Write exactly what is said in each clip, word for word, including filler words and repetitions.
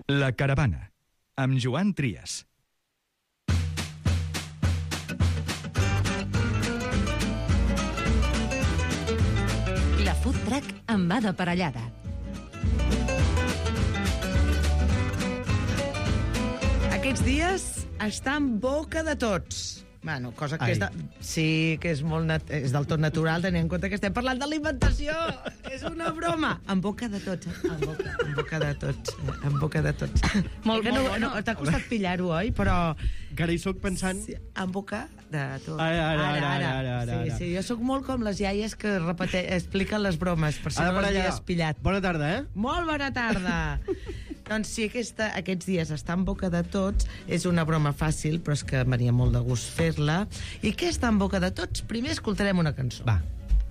La Caravana, amb Joan Trias. La Food Truck en va de parellada. Aquests dies està en boca de tots. Bueno, cosa que Ai. és, de... sí, que és, molt nat... és del tot natural, tenint en compte que estem parlant d'alimentació. És una broma. En boca de tots, eh? En boca, en boca de tots. Eh? En boca de tots. Molt, que no, molt no, t'ha costat pillar-ho, oi? Però... Que ara hi soc pensant... Sí, en boca de tots. Ara, ara, ara, ara, ara, ara. Sí, sí, jo sóc molt com les iaies que repete... expliquen les bromes, per si Ara no per les allà. havies pillat. Bona tarda, eh? Molt bona tarda. Doncs sí, aquesta, aquests dies està en boca de tots. És una broma fàcil, però és que em venia molt de gust fer-la. I què està en boca de tots? Primer escoltarem una cançó. Va.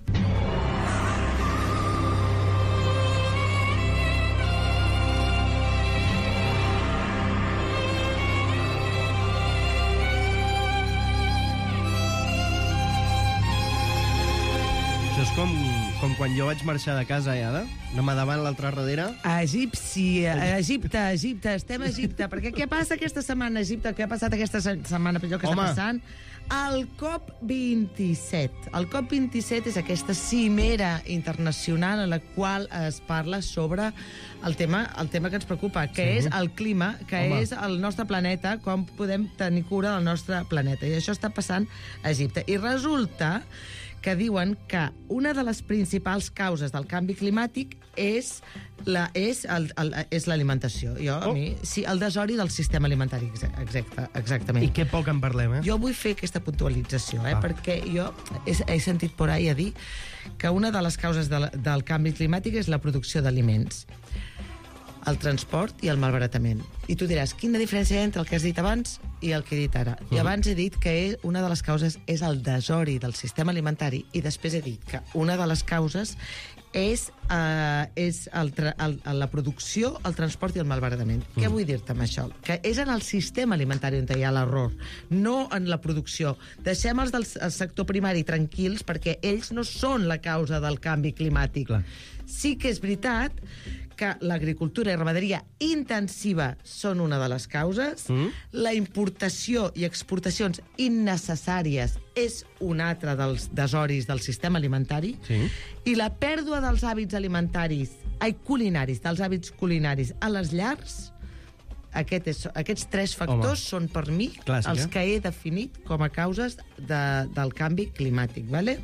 Això és com, com quan jo vaig marxar de casa, eh, Ada? Una mà davant, l'altra darrere. A Egipci, a Egipte, a Egipte, estem a Egipte. Perquè què passa aquesta setmana a Egipte? Què ha passat aquesta se- setmana? Allò que Home. està passant? El COP vint-i-set. El COP vint-i-set és aquesta cimera internacional en la qual es parla sobre el tema, el tema que ens preocupa, que Sí. és el clima, que Home. és el nostre planeta, com podem tenir cura del nostre planeta. I això està passant a Egipte. I resulta que diuen que una de les principals causes del canvi climàtic és la, és el, el, és l'alimentació. Jo, a Oh. mi, sí, el desori del sistema alimentari, exacte, exactament. I que poc en parlem, eh? Jo vull fer aquesta puntualització, eh, Va. perquè jo he, he sentit por ahí a dir que una de les causes de la, del canvi climàtic és la producció d'aliments, el transport i el malbaratament. I tu diràs, quina diferència hi ha entre el que has dit abans i el que he dit ara? I abans he dit que una de les causes és el desori del sistema alimentari i després he dit que una de les causes és, uh, és el tra el, la producció, el transport i el malbaratament. Mm. Què vull dir-te amb això? Que és en el sistema alimentari on hi ha l'error, no en la producció. Deixem els del sector primari tranquils perquè ells no són la causa del canvi climàtic. Clar. Sí que és veritat que l'agricultura i ramaderia intensiva són una de les causes, mm. la importació i exportacions innecessàries és un altre dels desoris del sistema alimentari, Sí. i la pèrdua dels hàbits alimentaris, ai, culinaris, dels hàbits culinaris a les llars, aquest és, aquests tres factors Home. són per mi Clàssic, els eh? que he definit com a causes de, del canvi climàtic. Vale?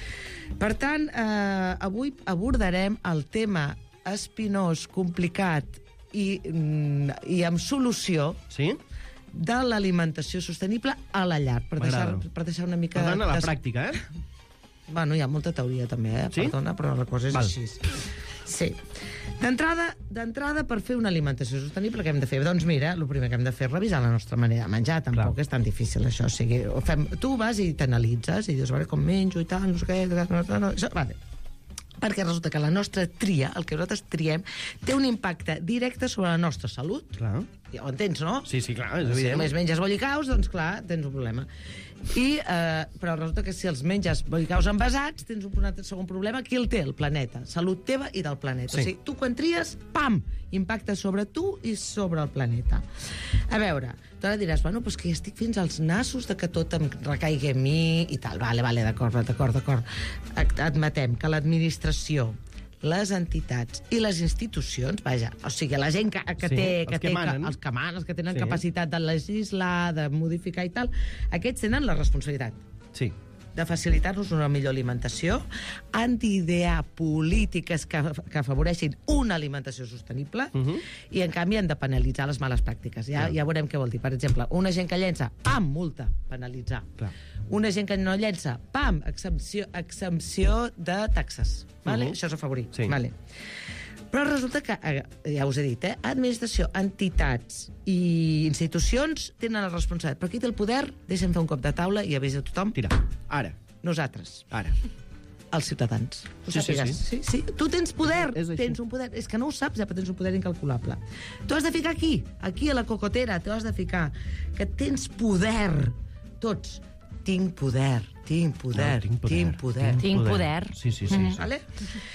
Per tant, eh, avui abordarem el tema espinós, complicat i, mm, i amb solució Sí? de l'alimentació sostenible a la llar, per deixar, M'agrada. per deixar una mica... Per tant, a la des- pràctica, eh? Bueno, hi ha molta teoria també, eh? Sí? Perdona, però la cosa és Val. així. Sí. D'entrada, d'entrada, per fer una alimentació sostenible, què hem de fer? Doncs mira, el primer que hem de fer és revisar la nostra manera de menjar. Tampoc Clar. és tan difícil, això. O sigui, ho fem, tu vas i t'analitzes i dius, a veure com menjo i tal, no sé què... No, no, no, això, vale. Perquè resulta que la nostra tria, el que nosaltres triem, té un impacte directe sobre la nostra salut. Clar. Ja ho entens, no? Sí, sí, clar, és Si evident. només menges bollicaus, doncs clar, tens un problema. I, eh, però resulta que si els menges bollicaus envasats, tens un altre segon problema. Qui el té? El planeta. Salut teva i del planeta. Sí. O sigui, tu quan tries, pam, impacta sobre tu i sobre el planeta. A veure, tu ara diràs, bueno, doncs que ja estic fins als nassos de que tot em recaigui a mi i tal. Vale, vale, d'acord, d'acord, d'acord. Admetem que l'administració, les entitats i les institucions, vaja, o sigui, la gent que, que Sí, té... els Que que té manen. els que manen, els que tenen Sí. capacitat de legislar, de modificar i tal, aquests tenen la responsabilitat Sí. de facilitar-nos una millor alimentació, han d'idear polítiques que, que afavoreixin una alimentació sostenible, Uh -huh. i en canvi han de penalitzar les males pràctiques. Ja, Clar. ja veurem què vol dir. Per exemple, una gent que llença, pam, multa, penalitzar. Clar. Una gent que no llença, pam, exempció, exempció de taxes. Vale? Uh -huh. Això és afavorir. Sí. Vale. Però resulta que, eh, ja us he dit, eh, administració, entitats i institucions tenen la responsabilitat. Però qui té el poder? Deixa'm fer un cop de taula i avisa a tothom. Tira. Ara. Nosaltres, Ara. els ciutadans. Ho Sí, sí, sàpigues. sí. sí, sí. Tu tens poder, És així. tens un poder. És que no ho saps, ja, però tens un poder incalculable. Tu has de ficar aquí, aquí a la cocotera, tu has de ficar que tens poder. Tots. Tinc poder, tinc poder, No, tinc poder, tinc poder. Tinc poder. Sí, sí, sí. Mhm. sí. Vale?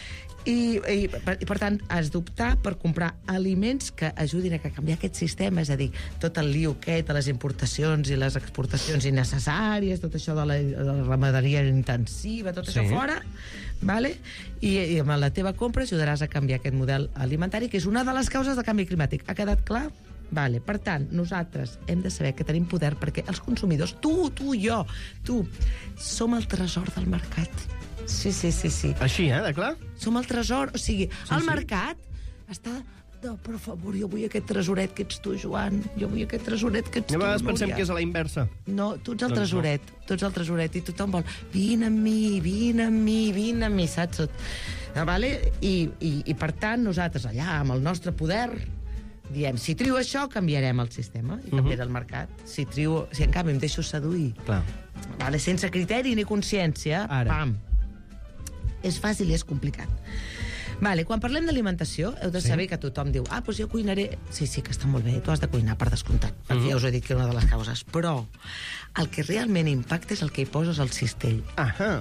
I, i, per, i, per tant, has d'optar per comprar aliments que ajudin a canviar aquest sistema, és a dir, tot el lío aquest de les importacions i les exportacions innecessàries, tot això de la, de la ramaderia intensiva, tot Sí. això fora, vale? I, i amb la teva compra ajudaràs a canviar aquest model alimentari, que és una de les causes del canvi climàtic. Ha quedat clar? Vale. Per tant, nosaltres hem de saber que tenim poder perquè els consumidors, tu, tu, jo, tu, som el tresor del mercat. Sí, sí, sí, sí. Així, eh, de clar? Som el tresor, o sigui, Sí, el sí. mercat està... No, per favor, jo vull aquest tresoret que ets tu, Joan. Jo vull aquest tresoret que ets I a tu, vegades pensem Núria. que és a la inversa. No, tu ets el Doncs tresoret, tu ets el tresoret i tothom vol, vine amb mi, vine amb mi, vine amb mi, saps? Ah, vale? I, i, I per tant, nosaltres allà, amb el nostre poder, diem, si trio això, canviarem el sistema i canviarà el mercat. Si trio, si en canvi em deixo seduir, Clar. vale, sense criteri ni consciència, Ara. pam. És fàcil i és complicat. Vale, quan parlem d'alimentació, heu de Sí. saber que tothom diu ah, doncs jo cuinaré... Sí, sí, que està molt bé, tu has de cuinar, per descomptat, perquè ja us he dit que és una de les causes. Però el que realment impacta és el que hi poses al cistell. Ahà.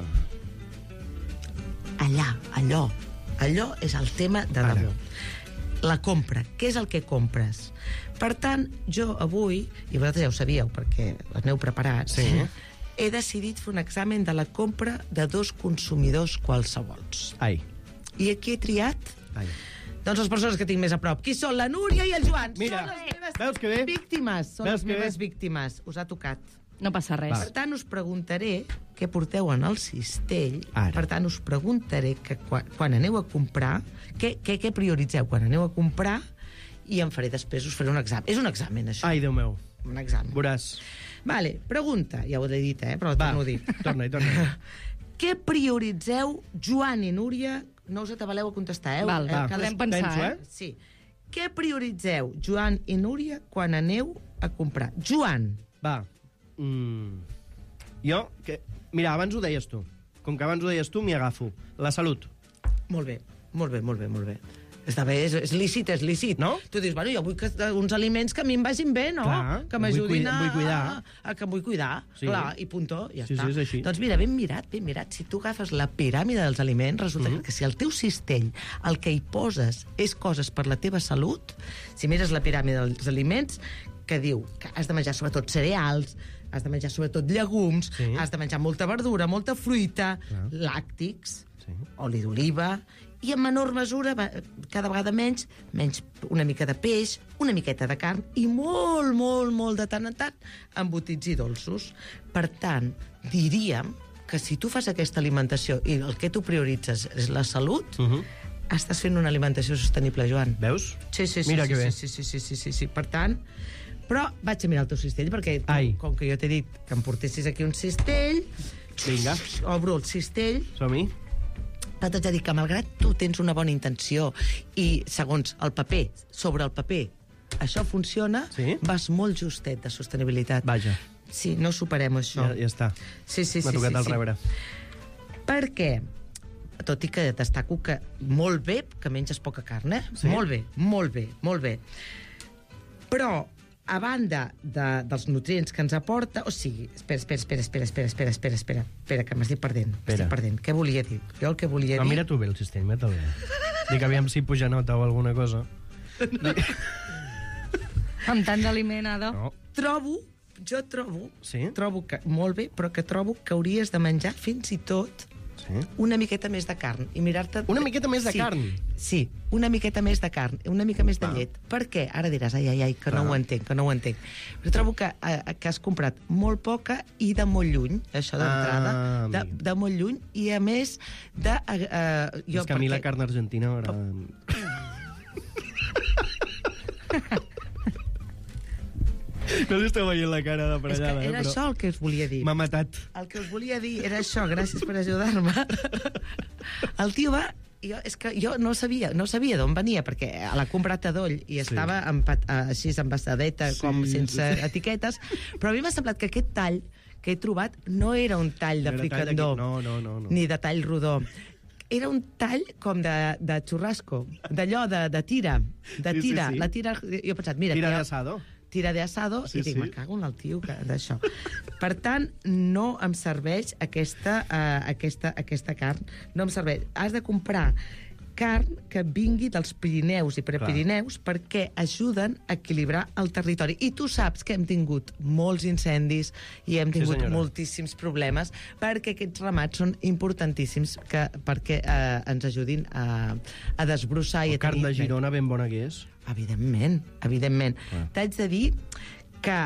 Allà, allò. Allò és el tema de Ara. debò. La compra. Què és el que compres? Per tant, jo avui, i vosaltres ja ho sabíeu perquè aneu preparats, Sí. he decidit fer un examen de la compra de dos consumidors qualsevols. Ai. I aquí he triat Ai. doncs les persones que tinc més a prop. Qui són? La Núria i el Joan. Mira, són les meves veus que bé? víctimes. Són Veus les que bé? meves víctimes. Us ha tocat. No passa res. Per tant, us preguntaré què porteu en el cistell. Ara. Per tant, us preguntaré que quan, quan aneu a comprar, què, què, què prioritzeu quan aneu a comprar, i em faré després, us faré un examen. És un examen, això. Ai, Déu meu. Un examen. Veuràs. Vale, pregunta. Ja ho he dit, eh? Però ho Va, torno a dir. torna-hi, torna-hi. Què prioritzeu, Joan i Núria? No us atabaleu a contestar, eh? Val, eh, va, cadascú- podem pensar, penso, eh? eh? Sí. Què prioritzeu, Joan i Núria, quan aneu a comprar? Joan. Va. Mm. Jo, que... Mira, abans ho deies tu. Com que abans ho deies tu, m'hi agafo. La salut. Molt bé, molt bé, molt bé, molt bé. Està bé, és, és lícit, és lícit. No? Tu dius, bueno, jo vull que, uns aliments que a mi em vagin bé, no? Clar, que vull m'ajudin cuida- a, vull cuidar. a, a... Que em vull cuidar, Sí. clar, i puntó, ja Sí, està. sí, és així. Doncs mira, ben mirat, ben mirat. Si tu agafes la piràmide dels aliments, resulta Mhm. que si al teu cistell el que hi poses és coses per la teva salut, si mires la piràmide dels aliments, que diu que has de menjar sobretot cereals, has de menjar sobretot llegums, Sí. has de menjar molta verdura, molta fruita, Clar. làctics, Sí. oli d'oliva, i en menor mesura, va- cada vegada menys, menys una mica de peix, una miqueta de carn, i molt, molt, molt de tant en tant, embotits i dolços. Per tant, diríem que si tu fas aquesta alimentació i el que tu prioritzes és la salut, Uh -huh. estàs fent una alimentació sostenible, Joan. Veus? Sí, sí, sí. Mira sí, que bé. Sí, sí, sí, sí, sí, sí. Per tant, però vaig a mirar el teu cistell, perquè tu, Ai. com que jo t'he dit que em portessis aquí un cistell, Vinga. obro el cistell, Som-hi. però t'haig de dir que malgrat tu tens una bona intenció i segons el paper, sobre el paper, això funciona, Sí. vas molt justet de sostenibilitat. Vaja. Sí, no superem això. Ja, ja està. Sí, sí, M'ha sí. tocat sí, el sí. rebre. Perquè, tot i que destaco que molt bé que menges poca carn, eh? Sí? Molt bé, molt bé, molt bé. Però, a banda de, dels nutrients que ens aporta... O sigui, espera, espera, espera, espera, espera, espera, espera, espera, espera que m'estic perdent. Espera. M'estic perdent. Què volia dir? Jo el que volia No, dir... mira tu bé el cistell, mira-te'l bé. Dic, aviam si puja nota o alguna cosa. Amb tant d'aliment, Ada. No. Trobo, jo trobo, Sí? trobo que, molt bé, però que trobo que hauries de menjar fins i tot Sí? una miqueta més de carn i mirar-te... Una miqueta més de sí, carn? Sí, una miqueta més de carn, una mica més de Va. llet. Per què? Ara diràs, ai, ai, ai, que no Va. ho entenc, que no ho entenc. Però trobo que, eh, que has comprat molt poca i de molt lluny, això d'entrada, Ah, de, amic. de molt lluny, i a més de... Eh, eh, jo, És que a mi la perquè- carn argentina m'agrada. No li esteu veient la cara de És que parellada, era eh, però... això el que us volia dir. M'ha matat. El que us volia dir era això, gràcies per ajudar-me. El tio va... Jo, és que jo no sabia, no sabia d'on venia, perquè l'ha comprat a doll i Sí. estava empat, així embassadeta, Sí, com sense sí. etiquetes, però a mi m'ha semblat que aquest tall que he trobat no era un tall de No era tall fricandó, d'aquí- no, no, no, no. ni de tall rodó. Era un tall com de, de xurrasco, d'allò de, de tira, de Sí, sí, tira. sí. La tira, jo he pensat, mira... Tira que de jo- asado. tira de asado, Sí, i dic, sí. me cago en el tio que- d'això. Per tant, no em serveix aquesta, uh, aquesta, aquesta carn. No em serveix. Has de comprar carn que vingui dels Pirineus i Prepirineus perquè ajuden a equilibrar el territori. I tu saps que hem tingut molts incendis i hem tingut senyora. moltíssims problemes perquè aquests ramats són importantíssims que, perquè eh, ens ajudin a, a desbrossar i El a carn tenir... de Girona ben bona que és. Evidentment, evidentment. Ah. T'haig de dir que,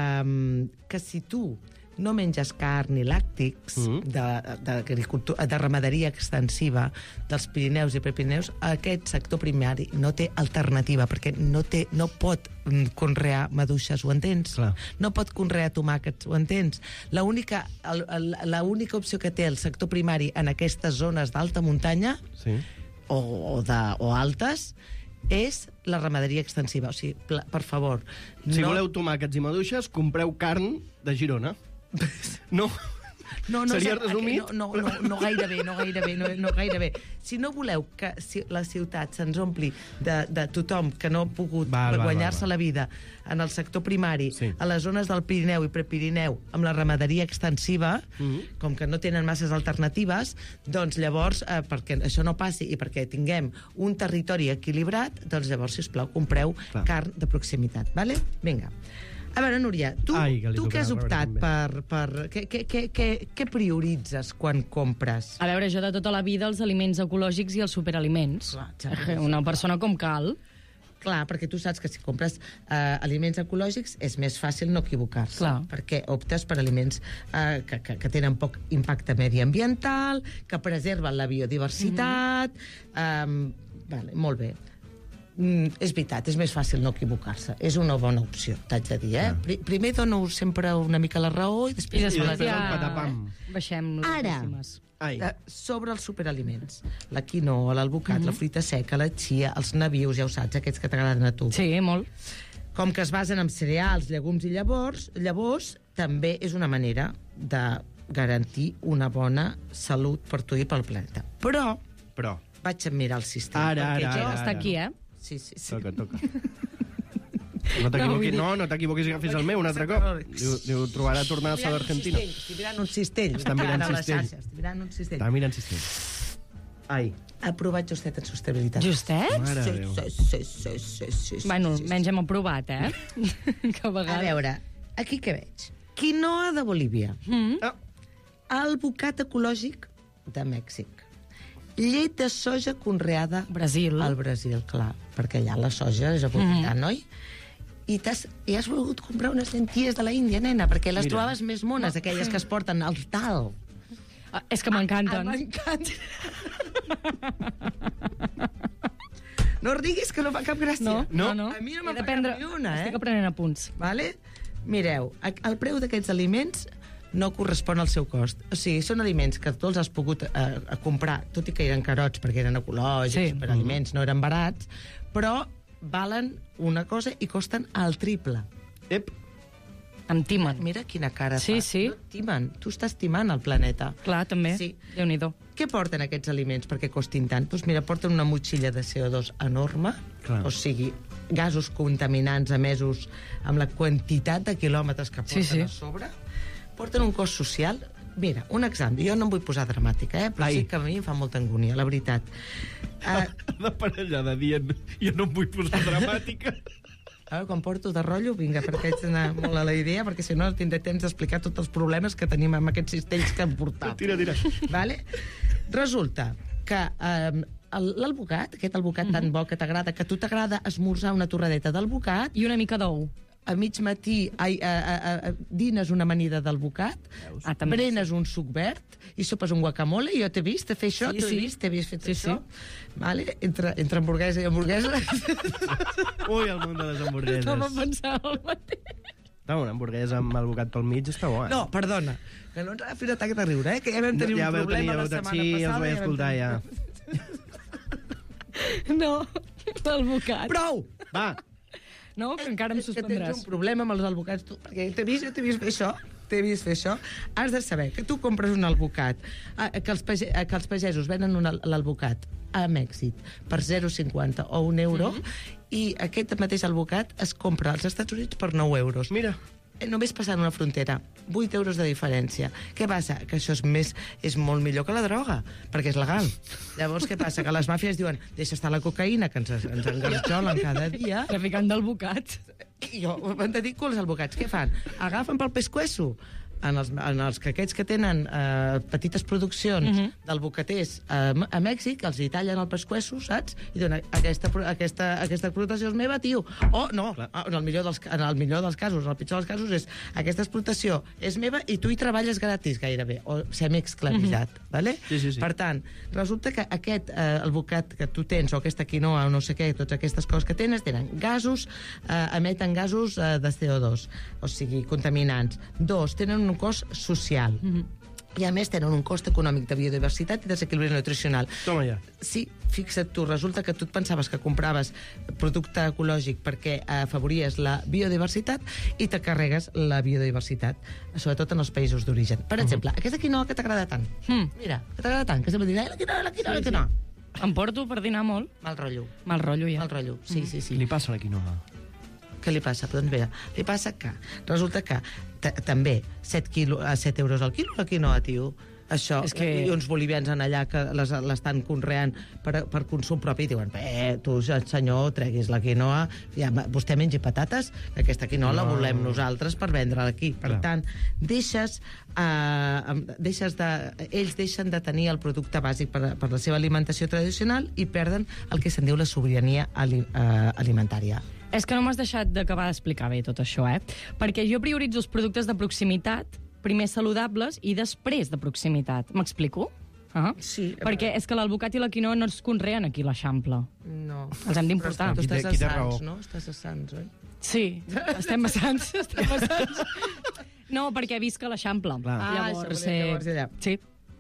um, que si tu no menges carn i làctics Mm. de, d'agricultura, de ramaderia extensiva dels Pirineus i Prepirineus, aquest sector primari no té alternativa, perquè no, té, no pot mm, conrear maduixes, ho entens? Clar. No pot conrear tomàquets, ho entens? L'única el- el- l'única opció que té el sector primari en aquestes zones d'alta muntanya Sí. o, o, de, o altes és la ramaderia extensiva. O sigui, pla- per favor... Si no... voleu tomàquets i maduixes, compreu carn de Girona. No? No, no, Seria és- resumit? No, no, no, no gaire bé, no gaire bé, no, no gaire bé. Si no voleu que si la ciutat se'ns ompli de, de tothom que no ha pogut Val, val, guanyar-se val, val. la vida en el sector primari, Sí. a les zones del Pirineu i Prepirineu, amb la ramaderia extensiva, Mhm. com que no tenen masses alternatives, doncs llavors, eh, perquè això no passi i perquè tinguem un territori equilibrat, doncs llavors, sisplau, compreu Clar. carn de proximitat, vale? Vinga. A veure, Núria, tu, Ai, que li tu què has tocarà optat rebre per... per què, què, què, què, què prioritzes quan compres? A veure, jo de tota la vida els aliments ecològics i els superaliments. Clar, ja. Una persona com cal. Clar, perquè tu saps que si compres eh, aliments ecològics és més fàcil no equivocar-se. Clar. Perquè optes per aliments eh, que, que, que tenen poc impacte mediambiental, que preserven la biodiversitat... Mm-hmm. eh, vale, molt bé. Mm, és veritat, és més fàcil no equivocar-se. És una bona opció, t'haig de dir, eh? Pri primer dono sempre una mica la raó i I després... després, després ja el patapam. baixem les Ara. dècimes. Ai. Eh, sobre els superaliments. La quinoa, l'alvocat, mm -hmm. la fruita seca, la chia, els nabius, ja ho saps, aquests que t'agraden a tu. Sí, molt. Com que es basen en cereals, llegums i llavors, llavors també és una manera de garantir una bona salut per tu i pel planeta. Però Però, vaig a mirar el sistema. Ara, perquè ara, jo... ara. Està aquí, eh? Sí, sí, sí. toca, toca. No t'equivoquis, no, no t'equivoquis i agafis el meu un altre cop. Diu, diu trobarà tornar-se d'Argentina. Estic mirant un cistell. Està mirant Ara a les cistell. xarxes, Estic mirant un cistell. Està mirant cistell. Ai, Ha aprovat justet en sostenibilitat. Justet? mare Sí, de Déu. sí, sí, sí, sí, sí, sí, Bueno, sí, sí. menys hem aprovat, eh? que a A vegades... veure, aquí què veig? Quinoa de Bolívia. Mm. Ah, Alvocat ecològic de Mèxic. Llet de soja conreada Brasil. al Brasil, clar, perquè allà la soja és abundant, Mhm. oi? I, t'has, I has volgut comprar unes llenties de la Índia, nena, perquè les Mira. trobaves més mones, aquelles que es porten al tal. Ah, és que m'encanten. Ah, m'encanta. No riguis, que no fa cap gràcia. No, No. no, no. A mi no He me'n de fa prendre... cap ni una, eh? Estic aprenent apunts. Vale? Mireu, a- el preu d'aquests aliments no correspon al seu cost. O sigui, són aliments que tu els has pogut eh, a comprar, tot i que eren carots perquè eren ecològics, Sí. per aliments no eren barats, però valen una cosa i costen el triple. ep, Em timen. Mira quina cara Sí, fas. sí. No et timen. Tu estàs timant el planeta. Clar, també. Sí. Déu-n'hi-do. Què porten aquests aliments perquè costin tant? Doncs mira, porten una motxilla de C O dos enorme, Clar. o sigui, gasos contaminants emesos amb la quantitat de quilòmetres que porten Sí, sí. a sobre. Porten un cost social. Mira, un exemple. Jo no em vull posar dramàtica, eh? Però Ai. sí que a mi em fa molta angúnia, la veritat. Uh, de parellada dient jo no em vull posar dramàtica. a veure, quan porto de rotllo, vinga, perquè haig d'anar molt a la idea, perquè si no tindré temps d'explicar tots els problemes que tenim amb aquests cistells que hem portat. Tira, tira. Vale? Resulta que eh, l'alvocat, aquest alvocat tan bo que t'agrada, que a tu t'agrada esmorzar una torradeta d'alvocat, I una mica d'ou. a mig matí ai, a, a, a, dines una amanida d'alvocat, Ah, també. prenes un suc verd i sopes un guacamole. Jo t'he vist fer això, Sí, t'ho sí. he vist, t'he vist fer Sí, això. Vale? Entre, entre hamburguesa i hamburguesa. Ui, el món de les hamburgueses. No va pensar el mateix. No, una hamburguesa amb alvocat pel mig està bo, eh? No, perdona, que no ens ha fet atac de riure, eh? Que ja vam tenir ja un vau problema tenir, la ja vau- setmana sí, passada. els vaig vam escoltar, tenir- ja. No, l'alvocat. Prou! Va, No, que encara em És que tens suspendràs. un problema amb els alvocats, tu, perquè t'he vist, jo t'he vist fer això, t'he vist fer això. Has de saber que tu compres un alvocat, eh, que els, page, eh, que els pagesos venen un al- l'alvocat a Mèxic per zero coma cinquanta o un euro, Mhm. i aquest mateix alvocat es compra als Estats Units per nou euros. mira. eh, només passant una frontera. vuit euros de diferència. Què passa? Que això és, més, és molt millor que la droga, perquè és legal. Llavors, què passa? Que les màfies diuen deixa estar la cocaïna, que ens, ens engarjolen cada dia. Traficant d'alvocats. I jo, van de dir culs als bocats. Què fan? Agafen pel pescuezo en els, en els que aquests que tenen eh, petites produccions uh -huh. del bocaters eh, a Mèxic, els hi tallen el pescuezo, saps? I diuen, aquesta, aquesta, aquesta explotació és meva, tio. O no, Clar. en el, millor dels, en el millor dels casos, en el pitjor dels casos és aquesta explotació és meva i tu hi treballes gratis gairebé, o semi-esclavitzat. Uh -huh. Vale? Sí, sí, sí. Per tant, resulta que aquest eh, el bocat que tu tens, o aquesta quinoa, o no sé què, totes aquestes coses que tens, tenen gasos, eh, emeten gasos eh, de C O dos, o sigui, contaminants. Dos, tenen un cost social. Mm -hmm. I, a més, tenen un cost econòmic de biodiversitat i desequilibri nutricional. Toma ja. Sí, fixa't tu, resulta que tu et pensaves que compraves producte ecològic perquè afavories la biodiversitat i te carregues la biodiversitat, sobretot en els països d'origen. Per exemple, uh -huh. aquesta quinoa que t'agrada tant. Mm. Mira, que t'agrada tant, que sempre dirà, la quinoa, la quinoa, sí, la quinoa. Sí. Em porto per dinar molt. Mal rotllo. Mal rotllo, ja. Mal rotllo, sí, mm. sí, sí. Què li passa a la quinoa? Què li passa? Doncs mira, li passa que resulta que també set euros al quilo la quinoa, tio. Això, és que... i uns bolivians en allà que l'estan conreant per, per consum propi i diuen, bé, tu, senyor, treguis la quinoa, ja, vostè mengi patates, que aquesta quinoa no. la volem nosaltres per vendre-la aquí. Per Clar. tant, deixes, uh, deixes de, ells deixen de tenir el producte bàsic per, per la seva alimentació tradicional i perden el que se'n diu la sobirania ali, uh, alimentària. És que no m'has deixat d'acabar d'explicar bé tot això, eh? Perquè jo prioritzo els productes de proximitat, primer saludables i després de proximitat. M'explico? Uh -huh. Sí. Perquè és que l'alvocat i la quinoa no es conreen aquí a l'Eixample. No. Els hem d'importar. Tu estàs a Sants, Sants, no? Estàs a Sants, oi? Sí, estem a Sants. Estem a Sants. No, perquè visc a l'Eixample. Ah, llavors, això volia, llavors allà. Sí.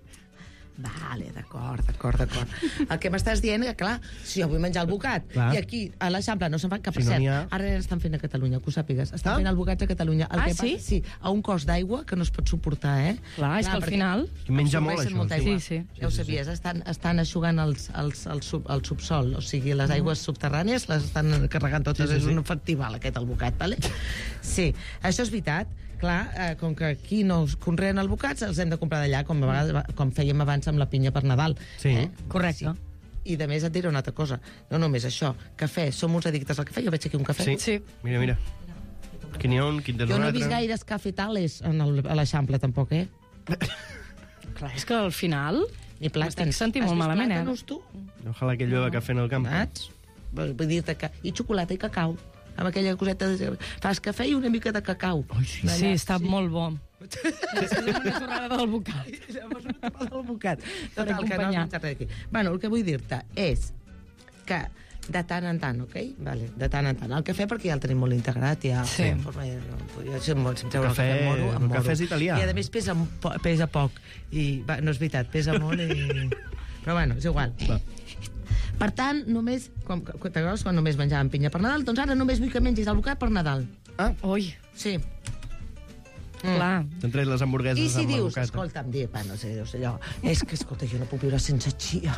Vale, d'acord, d'acord, d'acord. El que m'estàs dient que, clar, si jo vull menjar el bocat clar. i aquí, a l'Eixample, no se'n fan, que per si no cert, ha... ara estan fent a Catalunya, que ho sàpigues, estan ah? fent el bocat a Catalunya. El ah, que sí? Passa, sí, a un cost d'aigua que no es pot suportar, eh? Clar, és clar, que al final... Menja molt, això. Molta aigua. Sí, sí. Ja ho sabies, estan, estan aixugant els, els, el, sub, el subsol, o sigui, les aigües subterrànies les estan carregant totes, sí, sí, sí. És un festival aquest, el bocat, vale? Sí, això és veritat. Clar, eh, com que aquí no es conreen albocats, els hem de comprar d'allà, com, a vegades, com fèiem abans amb la pinya per Nadal. Sí. Eh? Correcte. Sí. I, de més, et diré una altra cosa. No només això. Cafè. Som uns addictes al cafè. Jo veig aquí un cafè. Sí. sí. Mira, mira. Quin n'hi ha un, quin de Jo no he vist gaires cafetales en el, a l'Eixample, tampoc, eh? Clar, és que al final... Ni plàtans. M'estic sentint molt malament, eh? Has vist plàtanos, tu? Ojalà que llueva cafè en el camp. Saps? Vull dir-te que... I xocolata i cacau. Amb aquella coseta de... Fas cafè i una mica de cacau. Ai, sí. Sí, està sí. molt bo. És una torrada del bocat. Llavors una torrada del bocat. Total, que no has menjat res aquí. Bueno, el que vull dir-te és que de tant en tant, ok? Vale, de tant en tant. El cafè perquè ja el tenim molt integrat, ja... Sí. En forma de... Jo, si em treu el cafè, cafè, em moro, em el moro. cafè és italià. I a més pesa, pesa poc. I, va, no és veritat, pesa molt i... Però bueno, és igual. Va. Per tant, només, quan, t'agrades quan només menjàvem pinya per Nadal? Doncs ara només vull que mengis el bocat per Nadal. Ah, ui. Sí. Mm. Clar. T'han tret les hamburgueses I si amb dius, bocat. escolta'm, dir, va, no sé, no sé allò, és que, escolta, jo no puc viure sense xia.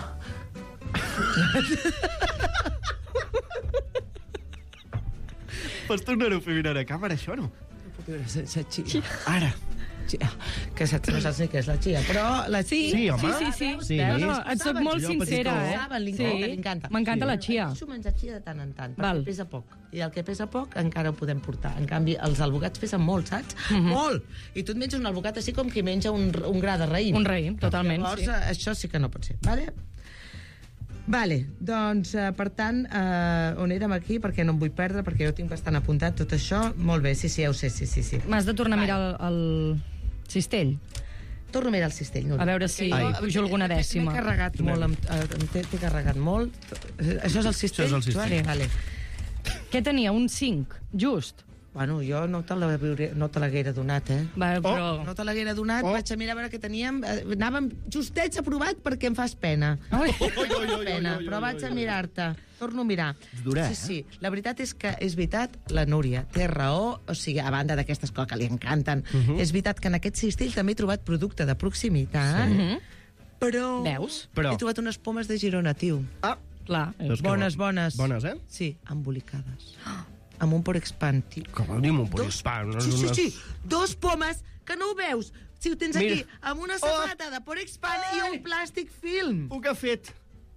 Pots tornar-ho a fer mirar a càmera, això, no? No puc viure sense xia. Ara. Xia. Que saps, no saps ni què és la xia, però la Sí, xia... Sí, home. sí, sí. sí. Sí. No, no, et soc molt Jo, sincera, petitó. eh? Saben, li encanta, Sí. li encanta. M'encanta Sí. la chia. Deixo menjar xia de tant en tant, perquè Val. pesa poc. I el que pesa poc encara ho podem portar. En canvi, els albocats pesen molt, saps? Mhm. Molt! I tu et menges un albocat així com qui menja un, un gra de raïm. Un raïm, totalment, Llavors, sí. eh, això sí que no pot ser, vale? Vale, doncs, eh, per tant, eh, on érem aquí, perquè no em vull perdre, perquè jo tinc bastant apuntat tot això. Molt bé, sí, sí, ja ho sé, sí, sí, sí. M'has de tornar a mirar el, el cistell. Torno a mirar el cistell, Núria. A veure si Perquè jo- pujo alguna dècima. M'he carregat molt, em, em t'he t'he carregat molt. Això és el cistell? Això és el cistell. Vale, vale. Què tenia? Un cinc, just. Bueno, jo no te l'haguera no te l'haguera donat, eh? Va, però... No te l'haguera donat, Oh. vaig a mirar a veure què teníem. Eh, Anàvem justets aprovat perquè em fas pena. Ui. Oi, oi, oi, Pena, oi, oi, però oi, vaig a oi. mirar-te. Torno a mirar. És dura, sí, eh? sí. La veritat és que és veritat, la Núria té raó, o sigui, a banda d'aquestes coses que li encanten, uh -huh. és veritat que en aquest cistell també he trobat producte de proximitat, Mhm. però... Veus? Però- He trobat unes pomes de Girona, tio. Ah, Clar. Veus que Bones, bo- bones. Bones, eh? Sí, embolicades. amb un Porexpan, tio. Com vol dir amb un Dos- Porexpan? No és Sí, sí, una- sí. Dos pomes, que no ho veus. Si ho tens Mira. aquí, amb una safata de Porexpan i un plàstic film. Un que ha fet.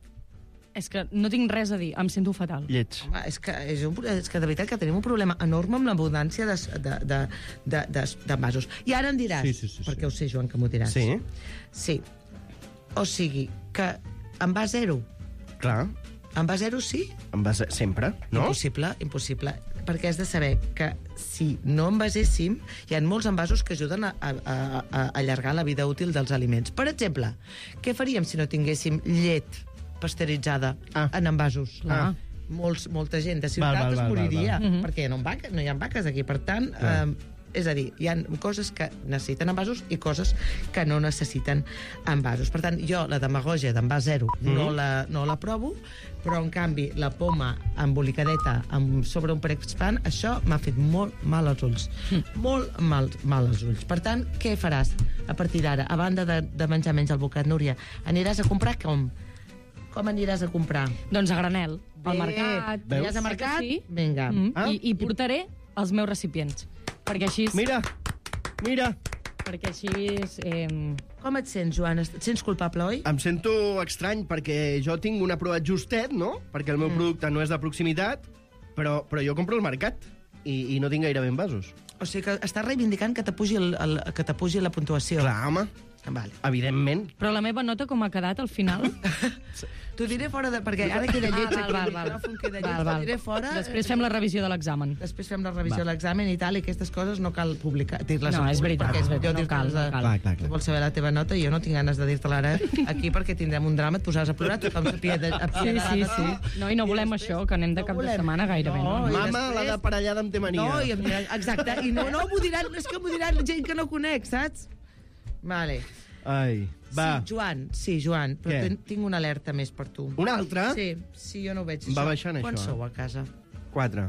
És que no tinc res a dir, em sento fatal. Lleig. Home, és que, és, un, és que de veritat que tenim un problema enorme amb l'abundància de, de, de, de, de, d'envasos. I ara em diràs, Sí, sí, sí, sí. perquè ho sé, Joan, que m'ho diràs. Sí, Sí. O sigui, que en va zero. clar. En va zero sí? Em vas... Sempre, no? Impossible, impossible. Perquè has de saber que si no envaséssim, hi ha molts envasos que ajuden a, a, a, a allargar la vida útil dels aliments. Per exemple, què faríem si no tinguéssim llet pasteuritzada Ah. en envasos? Ah. Molts, molta gent de Val, ciutat val, es val, moriria, val, val. perquè no, hi ha vaca, no hi ha vaques aquí. Per tant, Clar. eh, és a dir, hi ha coses que necessiten envasos i coses que no necessiten envasos. Per tant, jo la demagògia d'envàs zero Mm. no, la, no la provo, però, en canvi, la poma embolicadeta amb, sobre un Porexpan, això m'ha fet molt mal als ulls. Molt mal, mal als ulls. Per tant, què faràs a partir d'ara? A banda de, de menjar menys albocat, Núria, aniràs a comprar com? Com aniràs a comprar? Doncs a granel, al Bé, mercat. Aniràs a Sé mercat? que sí. Vinga. Mm, Ah. I, I portaré els meus recipients. Perquè així... Mira, mira. Perquè així... Eh, Com et sents, Joan? Et sents culpable, oi? Em sento estrany perquè jo tinc un aprovat justet, no? Perquè el meu mm. producte no és de proximitat, però, però jo compro al mercat i, i no tinc gairebé envasos. O sigui que estàs reivindicant que t'apugi el, el, que t'apugi la puntuació. Clar, home, Vale. evidentment. però la meva nota com ha quedat al final? T'ho diré fora de... Perquè ara queda lleig Ah, aquí, val, el val, micròfon queda lleig, val, val. t'ho diré fora... Després fem la revisió de l'examen. Després fem la revisió Va. de l'examen i tal, i aquestes coses no cal publicar, dir-les. No, en és públic, veritat, perquè és veritat, jo no dir-te cal, les no de- cal. Clar, clar, clar. Tu vols saber la teva nota i jo no tinc ganes de dir-te-la ara aquí perquè tindrem un drama, et posaràs a plorar, tothom sapia de, Sí, sí, sí. No, i no volem això, que anem de cap de setmana gairebé. No, No, i Mama, després- la de parellada amb té mania. No, i em diran, exacte, i no, no m'ho diran, és que m'ho diran gent que no conec, saps? Vale. Ai, va. Sí, Joan, sí, Joan, però Què? ten, tinc una alerta més per tu. Una altra? Sí, sí, jo no ho veig. Va això. baixant, Quan això, eh? sou a casa? Quatre.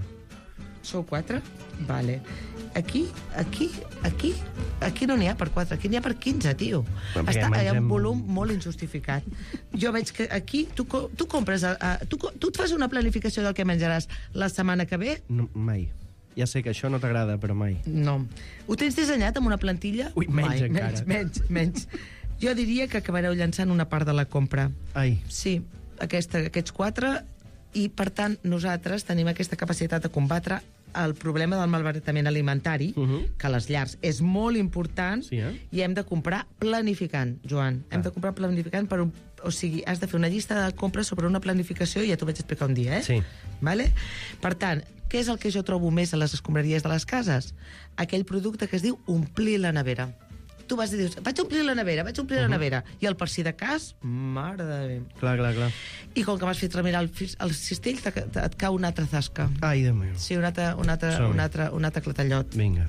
Sou quatre? Vale. Aquí, aquí, aquí, aquí no n'hi ha per quatre, aquí n'hi ha per quinze, tio. Però perquè Està, hi ha mengem- un volum molt injustificat. Jo veig que aquí tu, co- tu compres... A, a, tu, co- tu et fas una planificació del que menjaràs la setmana que ve? No, mai. Ja sé que això no t'agrada, però mai. No. Ho tens dissenyat amb una plantilla? Ui, menys Mai. encara. Menys, menys, menys. Jo diria que acabareu llançant una part de la compra. Ai, Sí, aquesta, aquests quatre, i per tant nosaltres tenim aquesta capacitat de combatre el problema del malbaratament alimentari, Uh -huh. que a les llars és molt important, Sí, eh? i hem de comprar planificant, Joan. Hem Ah. de comprar planificant per un... O sigui, has de fer una llista de compres sobre una planificació, i ja t'ho vaig explicar un dia, eh? Sí. Vale? Per tant, què és el que jo trobo més a les escombraries de les cases? Aquell producte que es diu omplir la nevera. Tu vas i dius, vaig omplir la nevera, vaig omplir uh -huh. la nevera. I el per si de cas, mare de Déu. clar, clar, clar. I com que m'has fet remirar el, fis- el cistell, te, te, et cau una altra zasca. Ai, Déu meu. Sí, un altre, un altre, Som-hi. un altre, un altre clatallot. Vinga.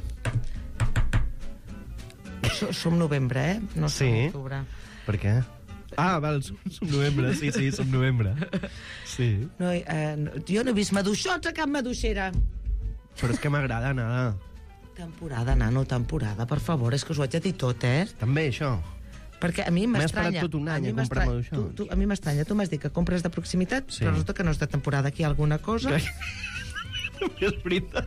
So, som novembre, eh? No som Sí. octubre. Per què? Ah, val, som, som novembre, sí, sí, som novembre. Sí. No, eh, no, jo no he vist maduixots a cap maduixera. Però és que m'agrada nada. Temporada, nano, temporada, per favor, és que us ho haig de dir tot, eh? També, això. Perquè a mi M'he m'estranya... esperat tot un any mi a comprar m'estranya- maduixots. tu, tu, A mi m'estranya, tu m'has dit que compres de proximitat, Sí. però resulta que no és de temporada. Aquí hi ha alguna cosa... És veritat.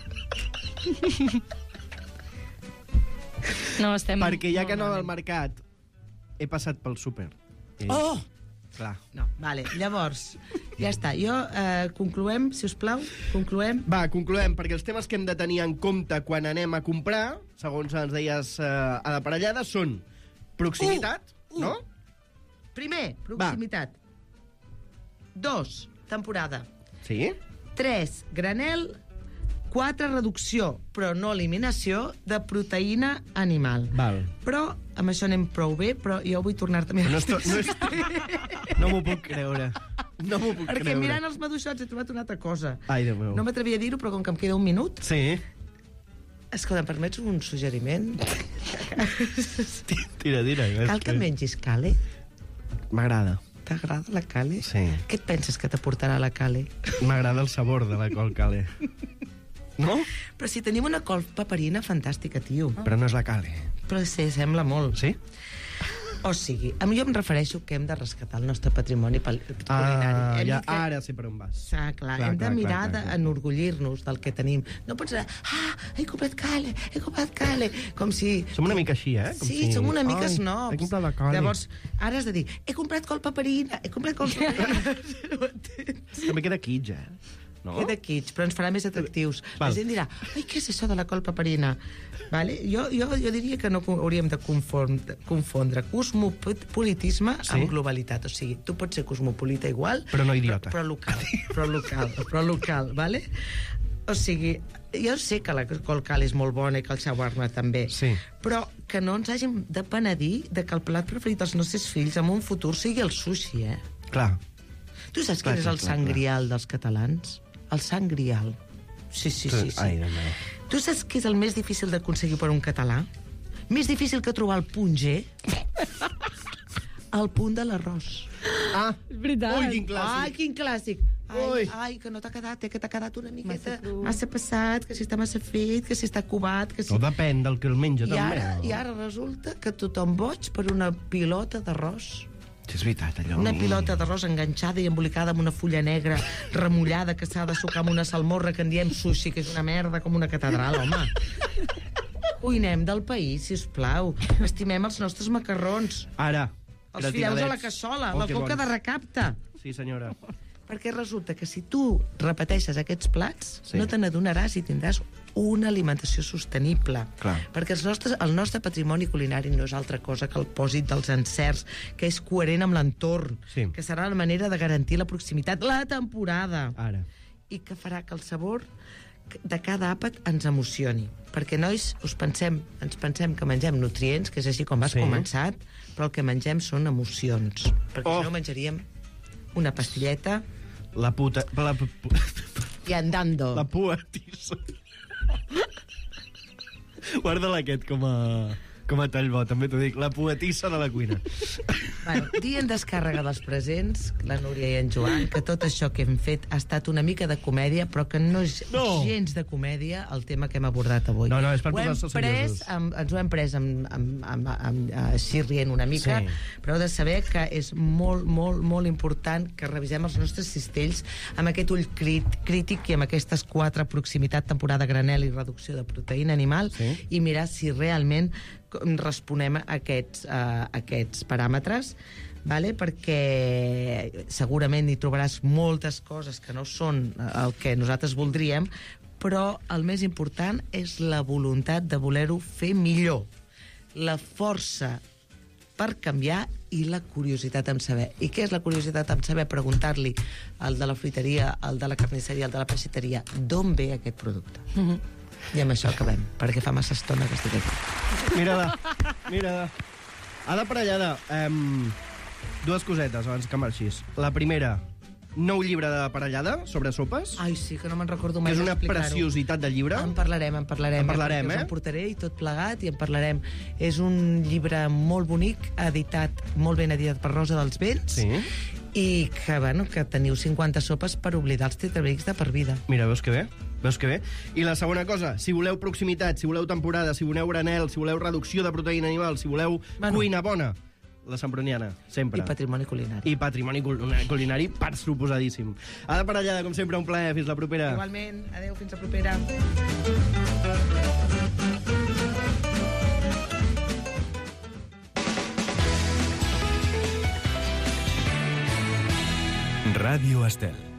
No, estem... Perquè ja molt que no al malament. mercat he passat pel súper. I, Oh! Clar. No, vale, llavors, ja està. Jo, eh, concloem, si us plau, concloem. Va, concloem, perquè els temes que hem de tenir en compte quan anem a comprar, segons ens deies eh, a la parellada, són proximitat, Uh, uh. no? Primer, proximitat. Dos, temporada. Sí? Tres, granel. Quatre, reducció, però no eliminació, de proteïna animal. Val. Però amb això anem prou bé, però jo vull tornar-te... No, esto, no, és... no m'ho puc creure. No m'ho puc Perquè creure. mirant els maduixots he trobat una altra cosa. Ai, Déu meu. No m'atrevia a dir-ho, però com que em queda un minut... Sí. Escolta, em permets un suggeriment? Tira, tira. Cal que mengis cale? M'agrada. T'agrada la cale? Sí. Què et penses que t'aportarà la cale? M'agrada el sabor de la col cale. No? Però si tenim una col paperina fantàstica, tio. Però no és la cale. Però sí, sembla molt. Sí? O sigui, a mi jo em refereixo que hem de rescatar el nostre patrimoni pal- culinari. Ah, Hem ja, de fer- ara sé per on vas. Ah, clar, Clar, hem de clar, mirar clar, clar, clar. d'enorgullir-nos del que tenim. No pots dir, ah, he comprat cale, he comprat cale, com si... Som una mica així, eh? Com Sí, si... som una mica Ai, snobs. He comprat la cali. Llavors, ara has de dir, he comprat col paperina, he comprat col paperina. No ho entens? També queda kitsch, eh? No? Queda kitsch, però ens farà més atractius. Val. La gent dirà, ai, què és això de la col paperina? Vale? Jo, jo, jo diria que no co- hauríem de confondre, confondre cosmopolitisme Sí? amb globalitat. O sigui, tu pots ser cosmopolita igual, Però no idiota. Però, però local, però local, però local, vale? O sigui, jo sé que la col cal és molt bona i que el shawarma també, Sí. però que no ens hàgim de penedir de que el plat preferit dels nostres fills en un futur sigui el sushi, eh? Clar. Tu saps Clar, quin és clar, el clar, sant clar. grial dels catalans? El sant grial. Sí, sí, sí. sí. Ai, Déu meu. Tu saps què és el més difícil d'aconseguir per un català? Més difícil que trobar el punt G? El punt de l'arròs. Ah, És veritat. ui, quin Ai, clàssic. quin clàssic. Ai, Ui. ai, que no t'ha quedat, eh, que t'ha quedat una miqueta Massa cru. massa passat, que si està massa fet, que si està cubat, que si... No depèn del que el menja, I també. ara, no? I ara resulta que tothom boig per una pilota d'arròs. Sí, és veritat, allò... Una pilota d'arròs enganxada i embolicada amb una fulla negra remullada que s'ha de sucar amb una salmorra que en diem sushi, que és una merda com una catedral, home. Cuinem del país, sisplau. Estimem els nostres macarrons. Ara. Els fideus a la gratinadets. cassola, Oh, la que coca bons. de recapte. Sí, senyora. Perquè resulta que si tu repeteixes aquests plats, Sí. no te n'adonaràs i tindràs una alimentació sostenible. Clar. Perquè els nostres, el nostre patrimoni culinari no és altra cosa que el pòsit dels encerts, que és coherent amb l'entorn, Sí. que serà la manera de garantir la proximitat, la temporada, Ara. i que farà que el sabor de cada àpat ens emocioni. Perquè, nois, us pensem, ens pensem que mengem nutrients, que és així com has Sí. començat, però el que mengem són emocions. Perquè Oh. si no menjaríem una pastilleta La puta... La, pu- i andando. la poetissa. Guarda-la aquest com a... Com a tall bo, també t'ho dic. La poetissa de la cuina. Bueno, dia en descàrrega dels presents, la Núria i en Joan, que tot això que hem fet ha estat una mica de comèdia, però que no és No. gens de comèdia el tema que hem abordat avui. No, no, és per Ho hem posar-se pres, seriosos. amb, ens ho hem pres amb, amb, amb, amb, així rient una mica, Sí. però heu de saber que és molt, molt, molt important que revisem els nostres cistells amb aquest ull crit, crític i amb aquestes quatre: proximitat, temporada granel i reducció de proteïna animal, Sí. i mirar si realment responem a aquests, a aquests paràmetres, vale? Perquè segurament hi trobaràs moltes coses que no són el que nosaltres voldríem, però el més important és la voluntat de voler-ho fer millor, la força per canviar i la curiositat en saber. I què és la curiositat en saber? Preguntar-li al de la fruiteria, al de la carnisseria, al de la peixateria, d'on ve aquest producte? Mhm. I amb això acabem, perquè fa massa estona que estic aquí. Mira-la, mira-la. Ada Parellada, um, dues cosetes abans que marxis. La primera, nou llibre de Parellada sobre sopes, Ai, sí, que no me'n recordo que mai és una d'explicar-ho. preciositat de llibre. En parlarem, en parlarem. En parlarem, perquè eh? Us en portaré i tot plegat i en parlarem. És un llibre molt bonic, editat, molt ben editat per Rosa dels Vents, Sí. i que, bueno, que teniu cinquanta sopes per oblidar els tetrabrics de per vida. Mira, veus que bé? Veus que bé? I la segona cosa, si voleu proximitat, si voleu temporada, si voleu granel, si voleu reducció de proteïna animal, si voleu Bueno. cuina bona, la Semproniana, sempre. I patrimoni culinari. I patrimoni cul- culinari, per suposadíssim. Ada Parellada, com sempre, un plaer. Fins la propera. Igualment, adeu, fins la propera. Ràdio Estel.